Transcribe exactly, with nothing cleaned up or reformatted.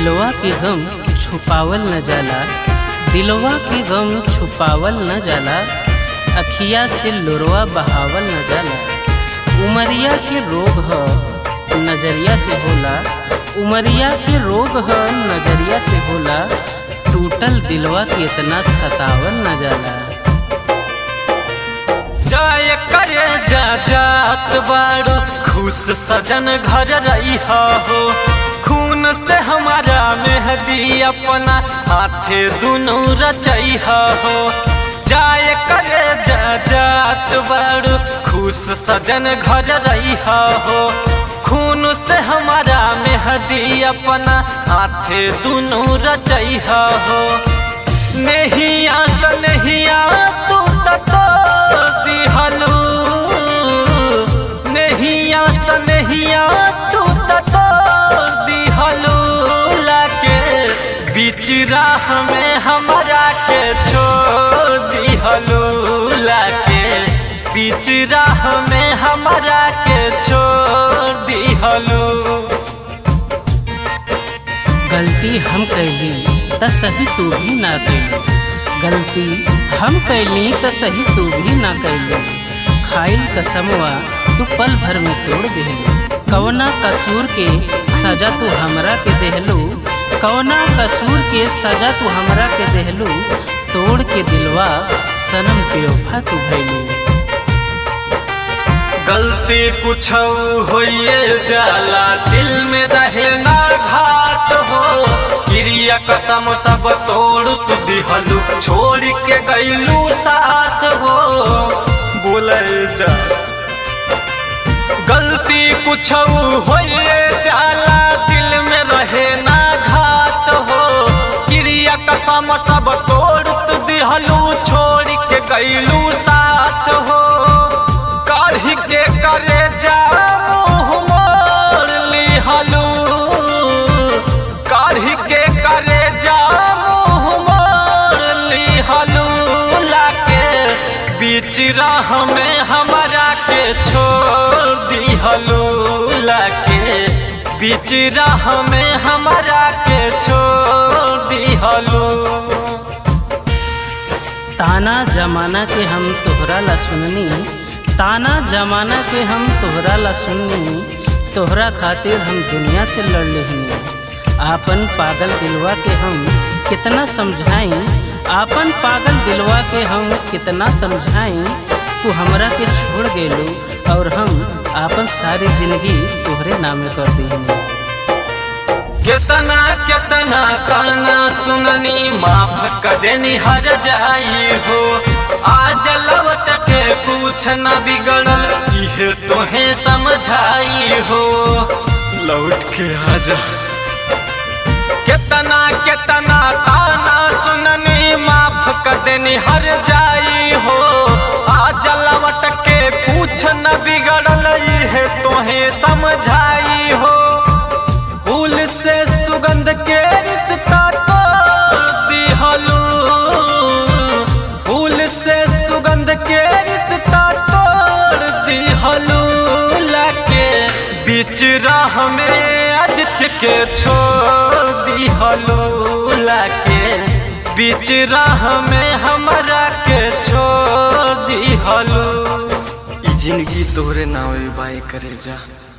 दिलवा के गम छुपावल न जाला, दिलवा के गम छुपावल न जाला, अखिया से लोरवा बहावल न जाला। उमरिया के रोग ह नजरिया से होला, उमरिया के रोग ह नजरिया से होला, टूटल दिलवा के इतना सतावल न जाला। जाए करे जा जात बाड़ो खुश सजन घर रही हो, खून से हमारा मेहदी अपना हाथे दुनू रचई हो। जाए करे जा जात बाड़ो खुश सजन घर रही हो, खून से हमारा मेहदी अपना हाथे दुनू रचई हो। नहिया त नहिया तू तो दिहलू, नहिया त नहिया तू तो दिहलू, लाके बीच राह में हमारा के छोड़ दिहलू, लाके बीच राह में हमारा के छोड़ दिहलू। गलती हम कैली त सही तू भी ना कैली, गलती हम कैली त सही तू भी ना कैली, खाइल कसमवा तू पल भर में तोड़ देहलू। कवना कसूर के सजा तू हमरा के देहलू, कवना कसूर के सजा तू हमरा के देहलू, तोड़ के दिलवा सनम बेवफा तू भइलू। गलती कुछ होइए जाला, दिल में रहे ना घात हो, क्रिया कसम सब तोड़ तू दिहलू, छोड़ के गईलू साथ हो। बोले जा गलती कुछ होइए जाला, दिल में रहे ना घात हो, क्रिया कसम सब तोड़ तू दिहलू, छोड़ के गईलू साथ हो। काढ़ी के करे जा मुँह मोड़ लिहलू, काढ़ी के करे जा मुँह मोड़ लिहलू, लाके बीच राह में हमारा के छोड़ दिहलू, लाके बीच राह में हमारा के छोड़ दिहलू। ताना जमाना के हम तोहरा ला सुननी, ताना जमाना के हम तोहरा ला सुननी, तोहरा खातिर हम दुनिया से लड़ लेहनी। आपन पागल दिलवा के हम कितना समझाई, आपन पागल दिलवा के हम कितना समझाई, तू हमरा के छोड़ गेलू और हम आपन सारी जिंदगी तोहरे नामे कर दीहनी। कितना कितना ताना सुननी, माफ कर देनी हर जाई हो, आज लौट के कुछ न बिगड़ल, इहे तोहे समझाई हो, लौट के आजा। कितना कितना ताना सुननी, माफ कर देनी हर जाई हो, आज लौट के कुछ न बिगड़ल, इहे तोहे समझाई हो। फूल से सुगंध के रिश्ता तोड़ दिहलू, फूल से सुगंध के रिश्ता तोड़ दिहलू, लाके बीच राह में आदित्य के छोड़ दिहलू, लाके बीच राह में हमारा के छोड़ दिहलू। ई जिंदगी तोहरे नावे बाई करे जा।